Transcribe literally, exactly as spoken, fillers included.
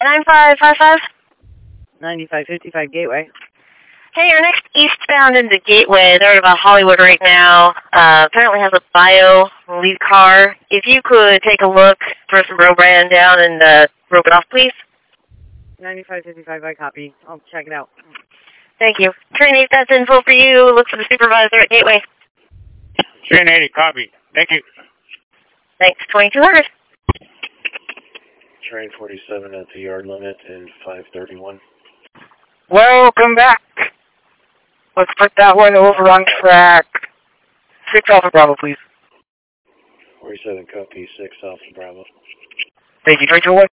nine five five five? ninety-five fifty-five Gateway. Hey, you're next eastbound into Gateway. They're at about Hollywood right now. Uh, apparently has a bio lead car. If you could take a look, throw some bro brand down and uh, rope it off, please. ninety-five fifty-five, I copy. I'll check it out. Thank you. Train eight, that's info for you. Look for the supervisor at Gateway. Train eighty, copy. Thank you. Thanks, twenty-two hundred. Train forty-seven at the yard limit in five thirty-one. Welcome back. Let's put that one over on track. Six Alpha Bravo, please. forty-seven copy, six Alpha Bravo. Thank you, twenty-two one.